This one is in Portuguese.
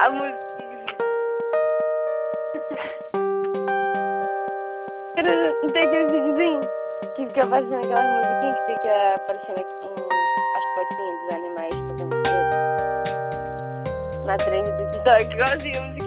A música. Não tem aquele videozinho que fica aparecendo aquelas musiquinhas que fica aparecendo aqui as fotinhas dos animais fazendo preto na trend do TikTok, igualzinho a música.